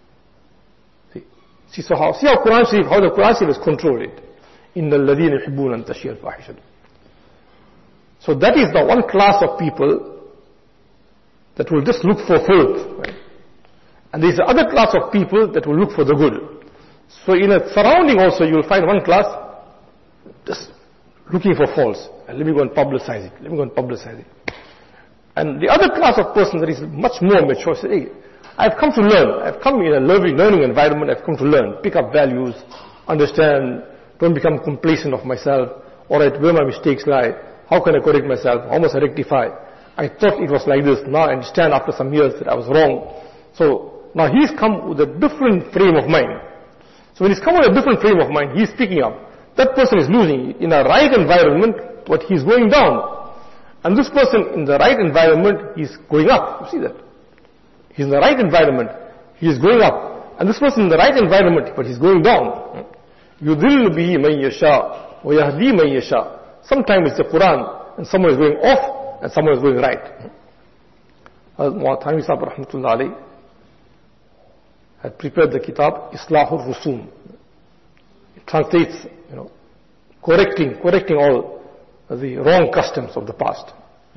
See. See, so how, see how Quran Sharif, how the Quran Sharif has controlled it. إِنَّ الَّذِينَ يُحِبُّونَ أَن تَشِيَ الْفَاحِشَةُ. So that is the one class of people that will just look for filth. Right? And there is the other class of people that will look for the good. So in a surrounding also you will find one class just looking for faults. And let me go and publicize it. Let me go and publicize it. And the other class of person that is much more mature says, hey, I've come to learn. I've come in a learning, learning environment. I've come to learn. Pick up values. Understand. Don't become complacent of myself. Alright, where my mistakes lie. How can I correct myself? How must I rectify? I thought it was like this. Now I understand after some years that I was wrong. So now he's come with a different frame of mind. So when he's come with a different frame of mind, he's picking up. That person is losing. In a right environment, but he's going down. And this person in the right environment, he's going up. You see that? He's in the right environment, he's going up. And this person in the right environment, but he's going down. يُذِلُّ بِهِ مَنْ يَشَاءُ وَيَهْدِي مَنْ يَشَاءُ. Sometimes it's the Quran, and someone is going off, and someone is going right. Hazrat Thanvi Sahib Rahmatullah Alayhi had prepared the kitab Islahul Rusum. It translates, you know, correcting, correcting all the wrong customs of the past.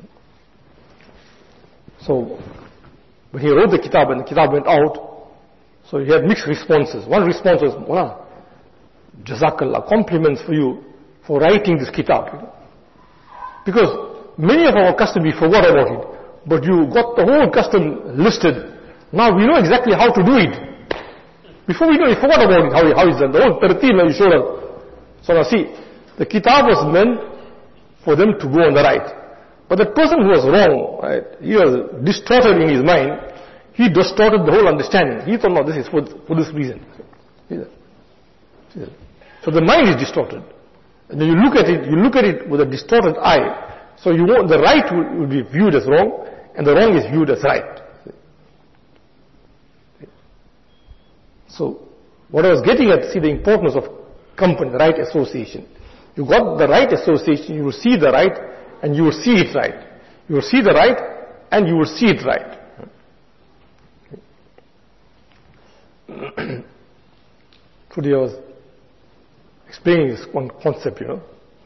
So when he wrote the kitab and the kitab went out, so he had mixed responses. One response was, Mullah, Jazakallah, compliments for you for writing this kitab. Because many of our customs we forgot about it, but you got the whole custom listed. Now we know exactly how to do it. Before we know, we forgot about it, how, how it's done. The whole tartib you showed us. So now see, the kitab was meant for them to go on the right. But the person who was wrong, right, he was distorted in his mind. He distorted the whole understanding. He thought, no, this is for, for this reason. See that? See that? So the mind is distorted. And then you look at it, you look at it with a distorted eye. So you want, the right will, will be viewed as wrong, and the wrong is viewed as right. So, what I was getting at, see the importance of company, the right association. You got the right association, you will see the right, and you will see it right. You will see the right, and you will see it right. Today I was explaining this one concept, you know.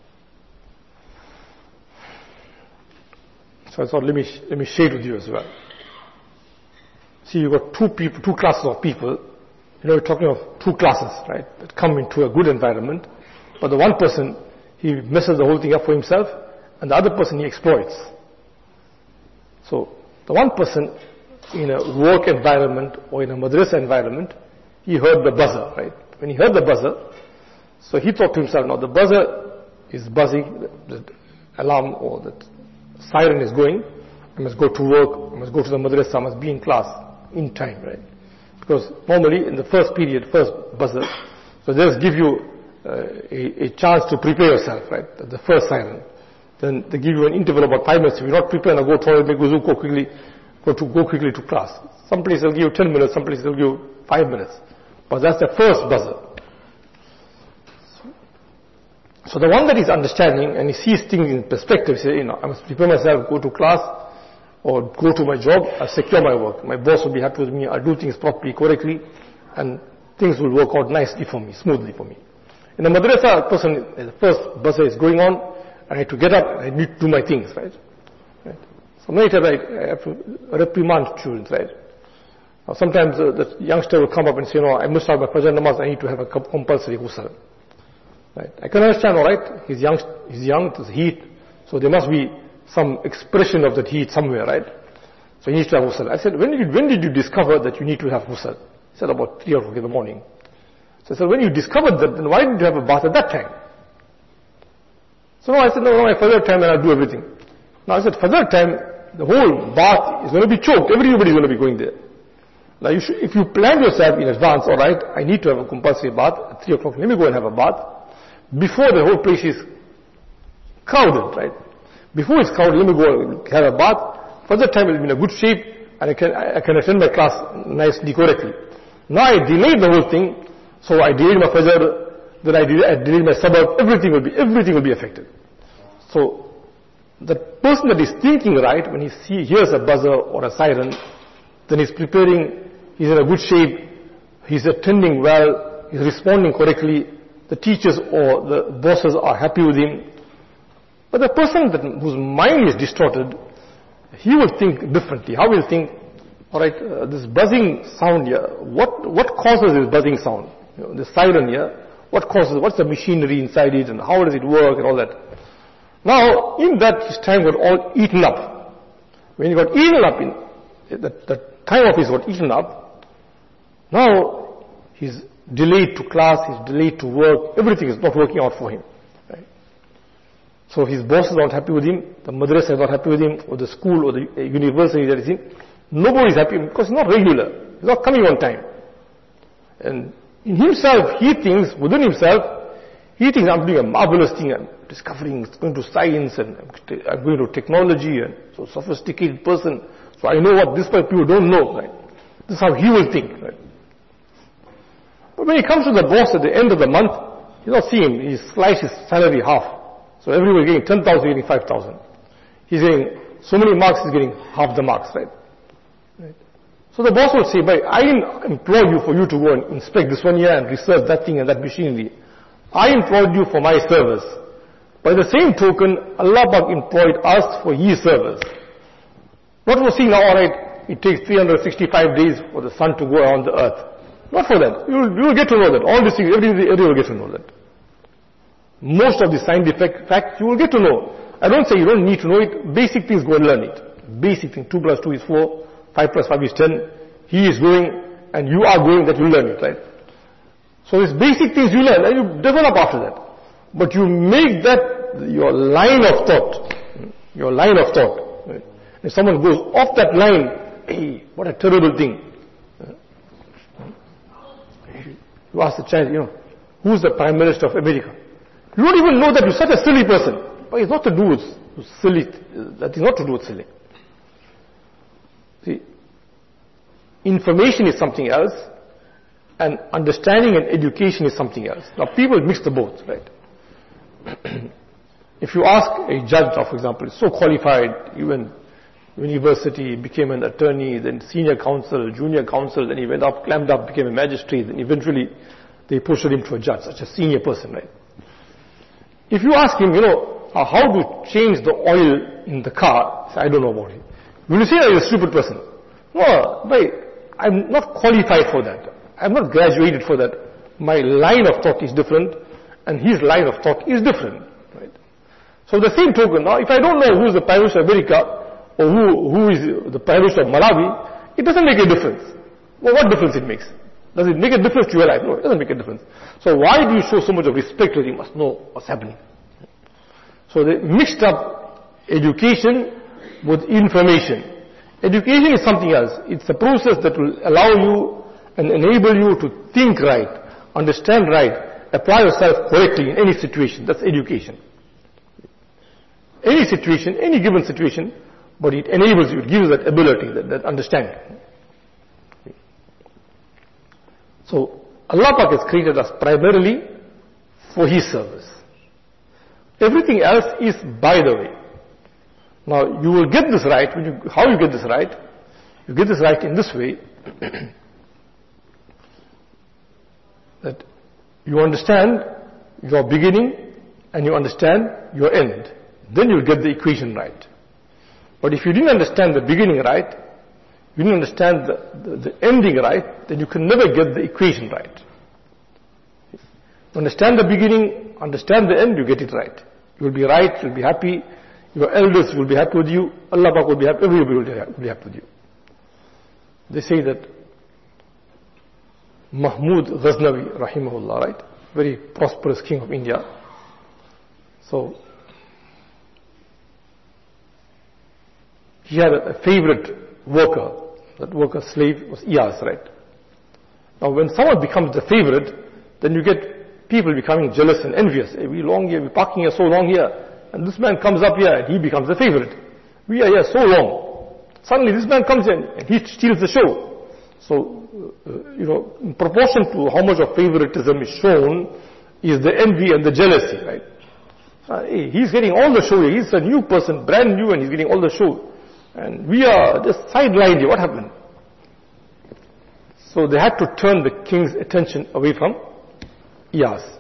So I thought, let me, let me share it with you as well. See, you got two people, two classes of people. You know, we're talking of two classes, right, that come into a good environment. But the one person, he messes the whole thing up for himself, and the other person he exploits. So, the one person in a work environment or in a madrasa environment, he heard the buzzer, right? When he heard the buzzer, so he thought to himself, now the buzzer is buzzing, the, the alarm or the siren is going, I must go to work, I must go to the madrasa, I must be in class in time, right? Because normally in the first period, first buzzer, so they just give you uh, a, a chance to prepare yourself, right? The first siren. Then they give you an interval about five minutes. If you're not prepared, now go toilet, make wuzu, go quickly, go to go quickly to class. Some places they'll give you ten minutes, some places they'll give you five minutes. But that's the first buzzer. So the one that is understanding and he sees things in perspective, he says, you know, I must prepare myself, go to class, or go to my job, I'll secure my work. My boss will be happy with me, I'll do things properly, correctly, and things will work out nicely for me, smoothly for me. In the madrasa, a person, the first buzzer is going on, I have to get up, I need to do my things, right? right? So many times I, I have to reprimand students, right? Now sometimes uh, the youngster will come up and say, no, I missed out my Fajr namaz, I need to have a compulsory ghusl. Right? I can understand, alright, he's young, he's young, there's heat, so there must be some expression of that heat somewhere, right? So he needs to have ghusl. I said, when did, you, when did you discover that you need to have ghusl? He said, about three o'clock in the morning. So I said, when you discovered that, then why didn't you have a bath at that time? So no, I said, no, no, my Fajr time and I'll do everything. Now I said, Fajr time, the whole bath is going to be choked. Everybody is going to be going there. Now you should, if you plan yourself in advance, alright, I need to have a compulsory bath at three o'clock, let me go and have a bath. Before the whole place is crowded, right? Before it's crowded, let me go and have a bath. Fajr time will be in a good shape and I can, I can attend my class nicely, correctly. Now I delayed the whole thing, so I delayed my Fajr, then I delayed, I delayed my Sabbath, everything will be, everything will be affected. So, the person that is thinking right, when he see, hears a buzzer or a siren, then he's preparing, he's in a good shape, he's attending well, he's responding correctly, the teachers or the bosses are happy with him. But the person that, whose mind is distorted, he will think differently. How will he think, alright, uh, this buzzing sound here, what, what causes this buzzing sound? You know, the siren here, what causes, what's the machinery inside it and how does it work and all that. Now, in that his time got all eaten up. When he got eaten up, in the, the time of his got eaten up, now he's delayed to class, he's delayed to work, everything is not working out for him. Right? So his boss is not happy with him, the madrasa is not happy with him, or the school or the university that he's in. Nobody is happy because he's not regular, he's not coming on time. And in himself, he thinks, within himself, he thinks I'm doing a marvelous thing, I'm discovering, it's going to science and I'm going to technology and so sophisticated person. So I know what this people don't know, right? This is how he will think, right? But when he comes to the boss at the end of the month, he's not seeing him, he's sliced his salary half. So everybody getting ten thousand, getting five thousand. He's getting so many marks, he's getting half the marks, right? right? So the boss will say, but I didn't employ you for you to go and inspect this one here and research that thing and that machinery. I employed you for my service. By the same token, Allah Pak employed us for His service. Not for seeing, alright, it takes three hundred sixty-five days for the sun to go around the earth. Not for that. You will, you will get to know that. All these things, everybody, everybody will get to know that. Most of the scientific facts, you will get to know. I don't say you don't need to know it. Basic things, go and learn it. Basic thing, two plus two is four, five plus five is ten. He is going, and you are going, that you learn it, right? So these basic things you learn, and you develop after that. But you make that your line of thought. Your line of thought. Right? If someone goes off that line, hey, what a terrible thing. You ask the child, you know, who's the Prime Minister of America? You don't even know that you're such a silly person. But it's not to do with silly, that is not to do with silly. See, information is something else, and understanding and education is something else. Now people mix the both, right? If you ask a judge, for example, so qualified, even university, became an attorney, then senior counsel, junior counsel, then he went up, climbed up, became a magistrate, and eventually they posted him to a judge, such a senior person, right? If you ask him, you know, how to change the oil in the car, say, I don't know about it. Will you say I'm a stupid person? No, but I'm not qualified for that. I'm not graduated for that. My line of thought is different, and his line of thought is different, right? So the same token, now if I don't know who is the Prime Minister of America, or who, who is the Prime Minister of Malawi, it doesn't make a difference. Well, what difference it makes? Does it make a difference to your life? No, it doesn't make a difference. So why do you show so much of respect to him? You must know what's happening. So they mixed up education with information. Education is something else. It's a process that will allow you and enable you to think right, understand right, apply yourself correctly in any situation. That's education. Any situation, any given situation, but it enables you, it gives that ability, that, that understanding. So, Allah Pak has created us primarily for His service. Everything else is by the way. Now you will get this right. When you, how you get this right? You get this right in this way. That you understand your beginning and you understand your end. Then you'll get the equation right. But if you didn't understand the beginning right, you didn't understand the, the, the ending right, then you can never get the equation right. Understand the beginning, understand the end, you get it right. You will be right, you will be happy, your elders will be happy with you, Allah Pak will be happy, everybody will be happy with you. They say that Mahmud Ghaznavi, rahimahullah, right? Very prosperous king of India. So, he had a favorite worker. That worker slave was Iyas, right? Now when someone becomes the favorite, then you get people becoming jealous and envious. Hey, we long here, we're parking here so long here. And this man comes up here and he becomes the favorite. We are here so long. Suddenly this man comes in and he steals the show. So, uh, you know, in proportion to how much of favoritism is shown is the envy and the jealousy, right? Uh, hey, he's getting all the show here. He's a new person, brand new, and he's getting all the show. And we are just sidelined here. What happened? So they had to turn the king's attention away from Iyas.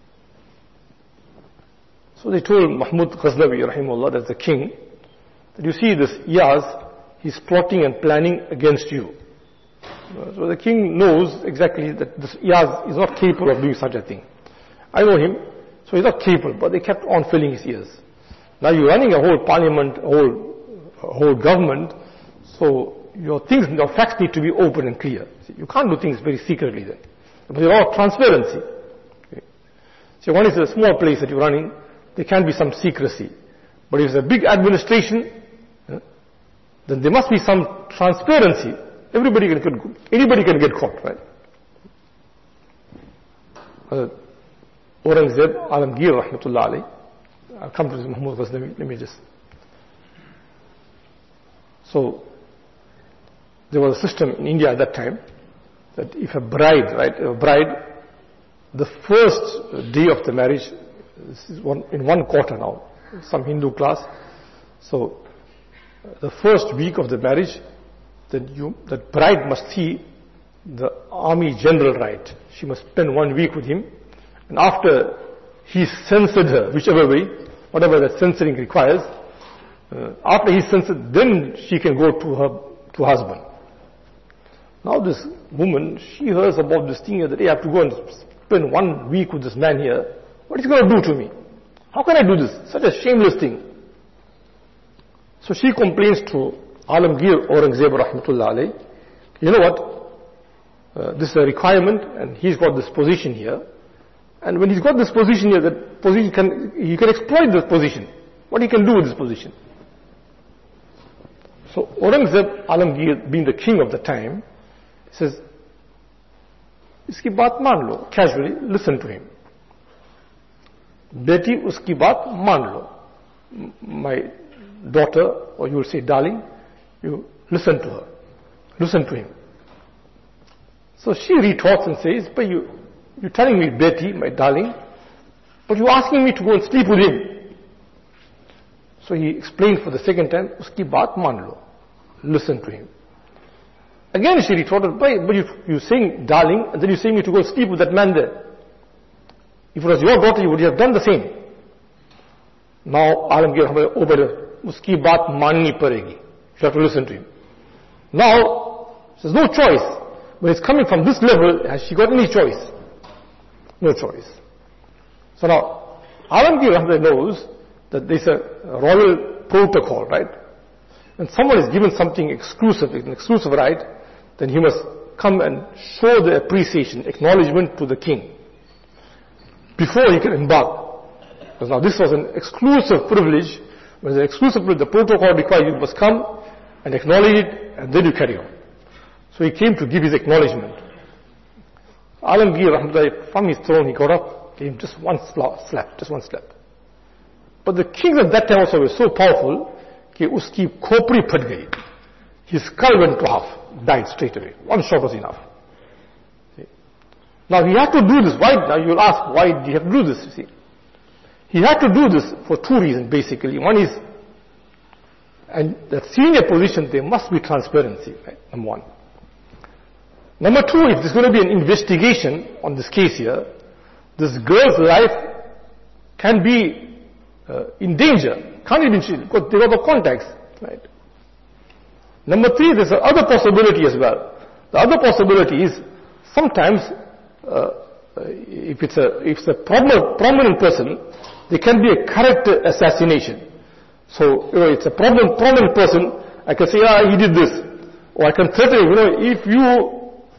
So they told Mahmud Ghaznavi, rahimahullah, that's the king, that you see this Iyas, he's plotting and planning against you. So the king knows exactly that this Iyas is not capable of doing such a thing. I know him, so he's not capable, but they kept on filling his ears. Now you're running a whole parliament, a whole, a whole government, so your things, your facts need to be open and clear. See, you can't do things very secretly then. But you're all transparency. Okay. So one is a small place that you're running, there can be some secrecy. But if it's a big administration, uh, then there must be some transparency. Everybody can get, anybody can get caught, right? Uh, Aurangzeb, Alamgir, rahmatullah alayhi. I'll come to this Mahmud Ghaznavi, let me just. So, there was a system in India at that time that if a bride, right, a bride, the first day of the marriage, this is one, in one quarter now, some Hindu class, so the first week of the marriage, that you, that bride must see the army general, right? She must spend one week with him, and after he censored her, whichever way, whatever the censoring requires, uh, after he censored, then she can go to her to her husband. Now this woman, she hears about this thing that hey, I have to go and spend one week with this man here. What is he going to do to me? How can I do this? Such a shameless thing. So she complains to Alamgir Aurangzeb rahmatullah alayhi. You know what? Uh, this is a requirement and he's got this position here. And when he's got this position here, that position can, he can exploit this position. What he can do with this position? So Aurangzeb, Alamgir being the king of the time, says, iski baat maan lo, casually listen to him. Beti uski baat maan lo. My daughter, or you will say darling, you listen to her. Listen to him. So she retorts and says, but you, you're telling me Beti, my darling, but you're asking me to go and sleep with him. So he explained for the second time, uski baat maan lo. Listen to him. Again she retorted, but you, you're saying darling, and then you're saying me to go sleep with that man there. If it was your daughter, you would have done the same. Now, Alamgir, oh, but uski baat manni paregi. You have to listen to him. Now, there's no choice. When it's coming from this level, has she got any choice? No choice. So now, Alamgir knows that there's a royal protocol, right? When someone is given something exclusive, an exclusive right, then he must come and show the appreciation, acknowledgement to the king before he can embark. Because now this was an exclusive privilege. When it's an exclusive privilege, the protocol requires you must come and acknowledge it, and then you carry on. So he came to give his acknowledgement. Alamgir, rahmatullah, from his throne, he got up, gave him just one slap, just one slap. But the kings at that time also were so powerful, कि उसकी खोपड़ी फट गई. His skull went to half, died straight away. One shot was enough. See? Now he had to do this. Why? Now you will ask, why did he have to do this? You see, he had to do this for two reasons basically. One is And that senior position, there must be transparency, right? Number one. Number two, if there's going to be an investigation on this case here, this girl's life can be uh, in danger. Can't even she, because there are the contacts, right? Number three, there's another possibility as well. The other possibility is sometimes, uh, if it's a if it's a prominent, prominent person, there can be a character assassination. So, you know, it's a prominent, prominent person. I can say, ah, he did this, or I can threaten, you know, if you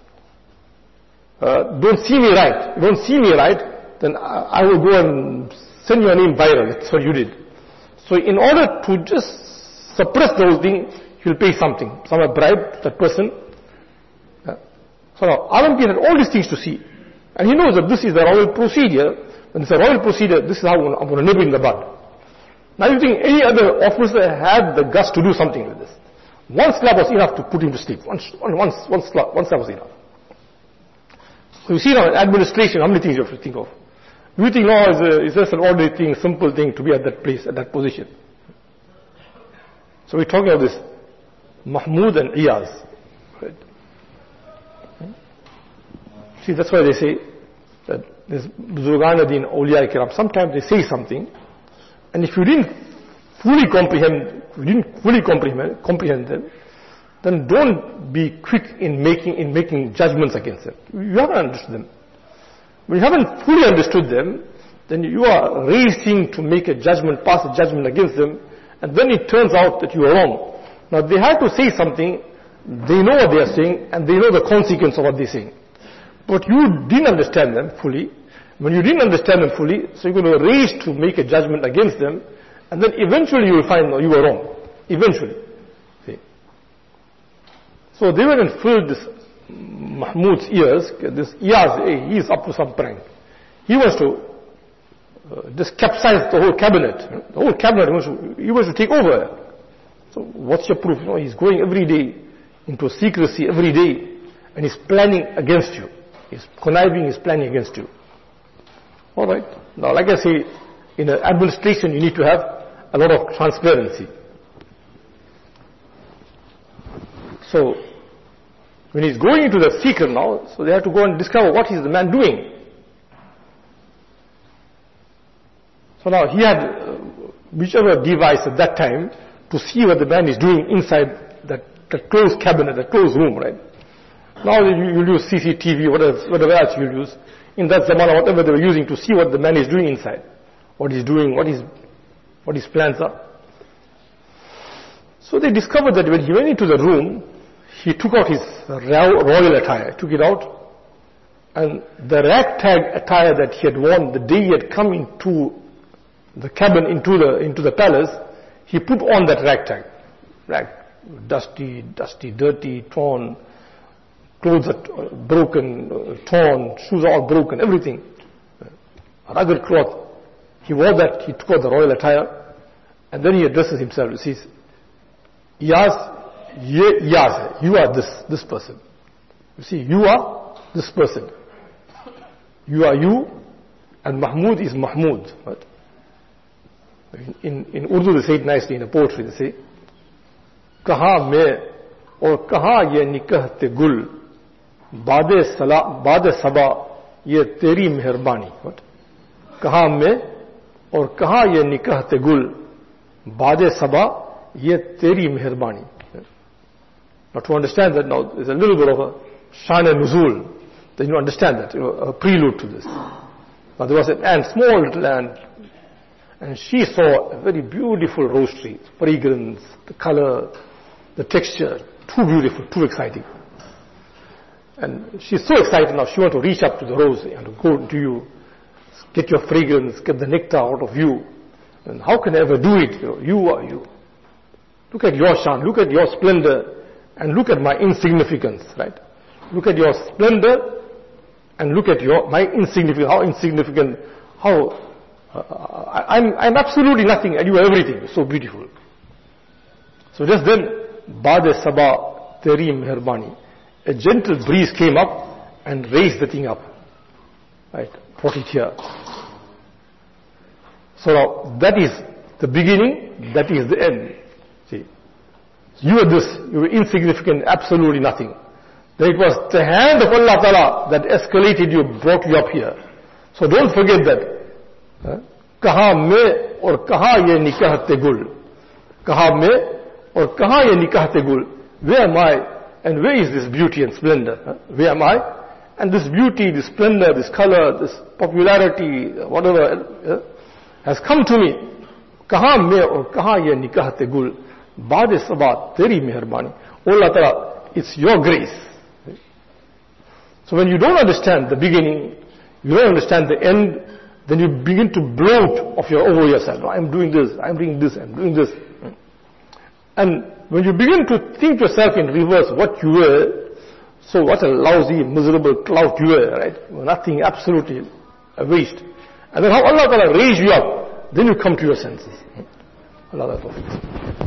Uh, don't see me right, you don't see me right, then I, I will go and send your name viral. That's what you did. So in order to just suppress those things, you'll pay something. Some bribe that person. Uh, so now, Alamgir had all these things to see. And he knows that this is the royal procedure. When it's a royal procedure, this is how I'm going to nip in the bud. Now you think any other officer had the guts to do something like this. One slap was enough to put him to sleep. One, one, one, slap, one slap was enough. So you see now, administration, how many things you have to think of? You think now is, a, is just an ordinary thing, simple thing to be at that place, at that position. So we're talking about this Mahmoud and Iyaz. Right? See, that's why they say that this Buzurgan ad-Din, Awliya Kiram, sometimes they say something, and if you didn't fully comprehend, if you didn't fully comprehend, comprehend them, then don't be quick in making in making judgments against them. You haven't understood them. When you haven't fully understood them, then you are racing to make a judgment, pass a judgment against them, and then it turns out that you are wrong. Now they have to say something, they know what they are saying, and they know the consequence of what they are saying. But you didn't understand them fully. When you didn't understand them fully, so you're going to race to make a judgment against them, and then eventually you will find, no, you were wrong. Eventually. So they went and filled this Mahmoud's ears. This Iyaz, hey, he is up to some prank. He wants to uh, just capsize the whole cabinet. The whole cabinet, he wants to, he wants to take over. So what's your proof? You know, he's going every day into secrecy every day, and he's planning against you. He's conniving, he's planning against you. All right. Now, like I say, in an administration, you need to have a lot of transparency. So, when he's going into the secret now, so they have to go and discover what is the man doing. So now he had uh, whichever device at that time to see what the man is doing inside that, that closed cabinet, that closed room, right? Now you, you'll use C C T V, whatever, whatever else you'll use. In that zamana, whatever they were using to see what the man is doing inside. What he's doing, what his, what his plans are. So they discovered that when he went into the room, he took out his royal attire, took it out, and the ragtag attire that he had worn the day he had come into the cabin, into the into the palace, he put on that ragtag. Rag, dusty, dusty, dirty, torn, clothes are broken, torn, shoes are all broken, everything. Rugged cloth. He wore that, he took out the royal attire, and then he addresses himself. He says, Iyaz, Ye Iyaz, you are this, this person. You see, you are this person. You are you, and Mahmoud is Mahmoud. Right? In, in Urdu they say it nicely, in a poetry they say, Kaha me, or kaha ye nikahte gul, Bade sala, Bade saba, ye teri meherbani. What? Kaha me, or kaha ye nikahte gul, Bade saba, ye teri meherbani. Now to understand that, now there's a little bit of a shana nuzul, then you understand that, you know, a prelude to this. Now there was an ant, small little ant, and she saw a very beautiful rose tree, fragrance, the color, the texture, too beautiful, too exciting. And she's so excited now, she wants to reach up to the rose and to go to you, get your fragrance, get the nectar out of you. And how can I ever do it? You know, you are you. Look at your shan, look at your splendor, and look at my insignificance, right? Look at your splendor, and look at your my insignificant, how insignificant, how uh, I'm I'm absolutely nothing, and you are everything. So beautiful. So just then, Bade Saba Teri Meherbani, a gentle breeze came up and raised the thing up, right? Brought it here. So now that is the beginning, that is the end. See, You were this, you were insignificant, absolutely nothing. Then it was the hand of Allah Ta'ala that escalated you, brought you up here. So don't forget that. Kaha me or kaha ye nikah te gul. Kaha me or kaha ye nikah te gul. Where am I and where is this beauty and splendor? Where am I? And this beauty, this splendor, this color, this popularity, whatever uh, has come to me. Kaha me or kaha ye nikah te gul. Baad sabat teri meharbani. Allah Ta'ala, it's your grace. So when you don't understand the beginning, you don't understand the end, then you begin to bloat of your over yourself. I am doing this, I am doing this, I am doing this. And when you begin to think yourself in reverse, what you were, so what a lousy, miserable clout you were, right? You were nothing, absolutely a waste. And then how Allah Ta'ala raised you up, then you come to your senses. Allah Ta'ala.